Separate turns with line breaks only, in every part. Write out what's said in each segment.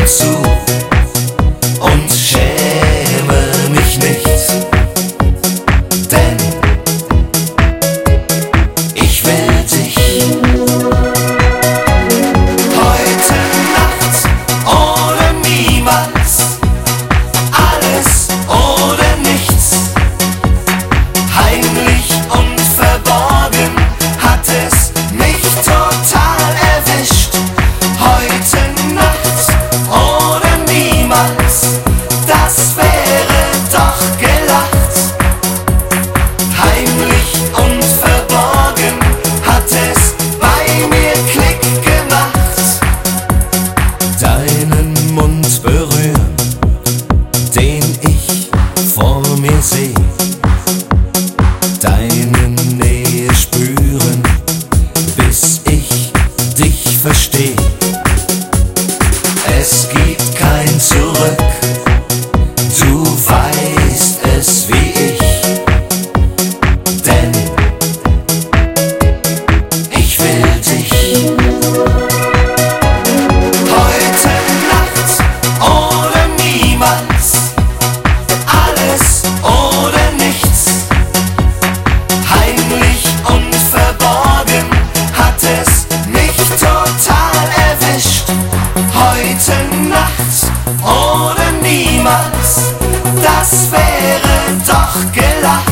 Augen zu und schäme mich nicht, denn ich will dich. Heute Nacht oder niemals, alles oder nichts, heimlich und verborgen hat es mich total erwischt. Heute Nacht oder niemals, das wäre doch gelacht. Heimlich und verborgen hat es bei mir Klick gemacht. Deinen Mund berühren, den ich vor mir seh, deine Nähe spüren, bis ich dich versteh. Es gibt kein Zurück, du weißt es wie ich, denn ich will dich. Heute Nacht oder niemals, alles oder nichts, heimlich und verborgen hat es mich total erwischt. Heute Nacht oder niemals, das wäre doch gelacht.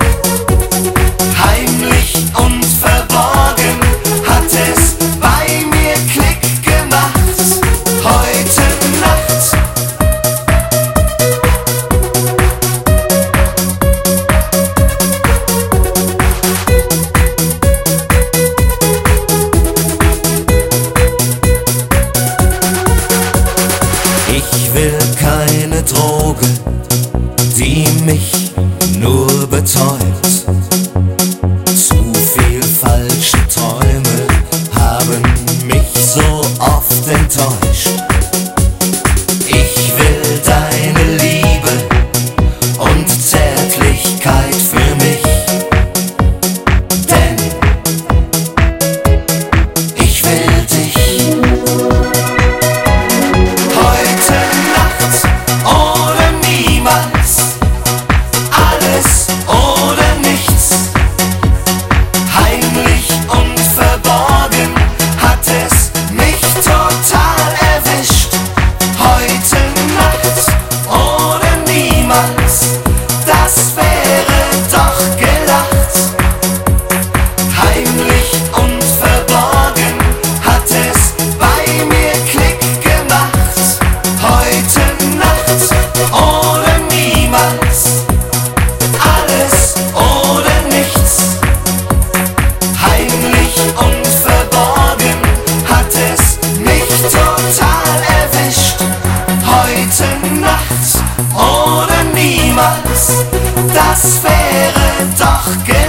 Heimlich und verborgen hat es bei mir Klick gemacht. Heute Nacht. Ich will keine Droge, die mich nur betäubt. Zu viel falsche Träume haben mich so oft enttäuscht. Ich will deine Liebe und Zärtlichkeit für mich, denn ich will dich. Heute Nacht oder niemals, alles oder nichts, heimlich und verborgen hat es mich total erwischt. Heute Nacht oder niemals, das wäre doch gelacht. Heimlich und verborgen hat es bei mir Klick gemacht. Heute Nacht oder niemals, alles oder nichts, heimlich und verborgen hat es mich total erwischt. Heute Nacht oder niemals, das wäre doch gelacht.